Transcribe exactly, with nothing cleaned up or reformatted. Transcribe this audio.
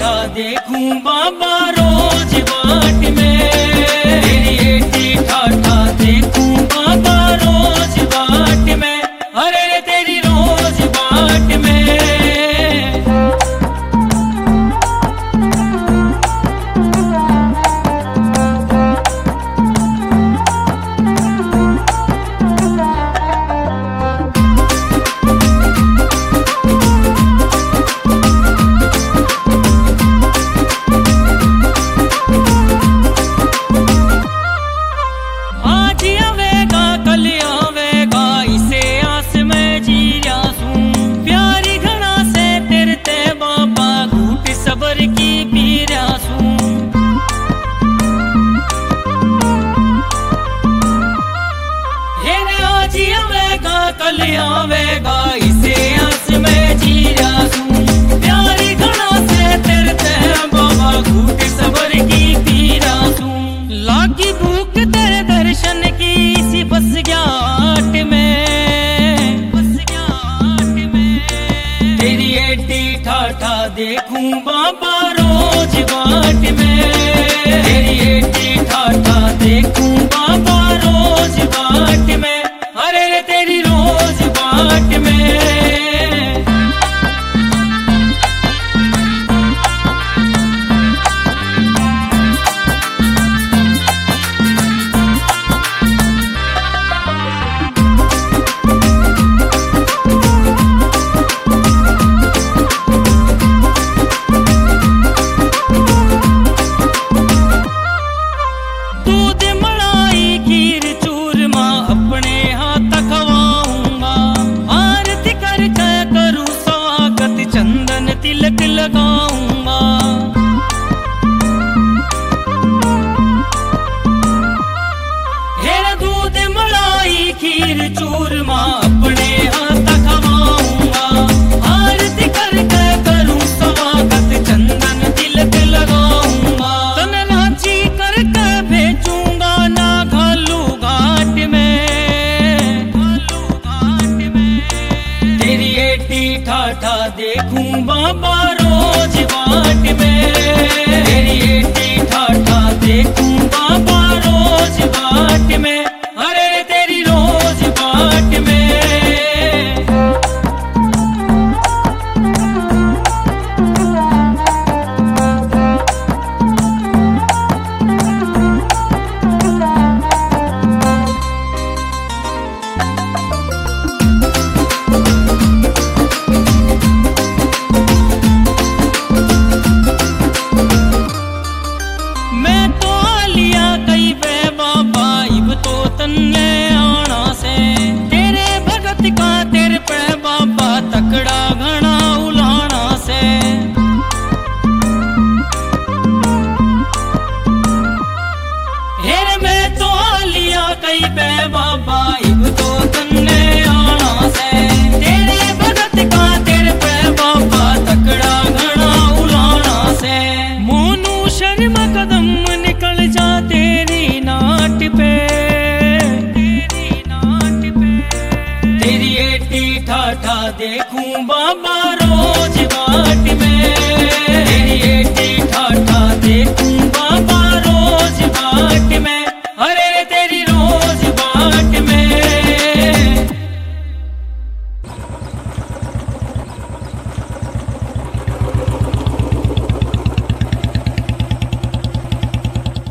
ठाठा देखूं बाबा रोज बाट में, तेरी एटी ठाठा देखूं बाबा रोज बाट में, अरे तेरी रोज बाट में। कल आवेगा इसे आस में जी रासूं, प्यारी घड़ा से तेरे ते बाबा घूट सबर की पी रासूं। लागी भूख तेरे दर्शन की इसी बस ग्याट में, बस ग्याट में, तेरी एटी ठाठा देखूं बाबा रोज बाट में, तेरी एटी ठाठा देखूं बाबा रोज बाट में, अरे तेरी रोज बाट में। दूध मलाई खीर चूरमा अपने हाथ खवाऊंगा, आरती करके करूं स्वागत चंदन तिलक लगाऊंगा। हेरा दूध मलाई खीर चूरमा अपने हाथ खवाऊंगा, आरती करके करूं स्वागत चंदन तिलक लगाऊंगा। तन नाची करके भेजूंगा ना घालू घाट में, घालू घाट में, तेरी एटी ठाठा देखूं बाबा रोज बाट में, तेरी एटी ठाठा देखूं बाबा रोज बाट में, अरे तेरी रोज बाट में। मैं तो लिया कई वे बाबा इब तो तन्ने आना से, तेरे भगत का तेरे पे बाबा तकड़ा घना उलाना से। हेर मैं तो लिया कई वे बाबा इब तो तन्ने आना से, तेरे भगत का तेरे पे बाबा तकड़ा घना उलाना से। मोनू शर्मा कदम निकल जा तेरी नाट पे, तेरी नाट पे, तेरी एटी ठाठा देखूं बाबा रोज बाट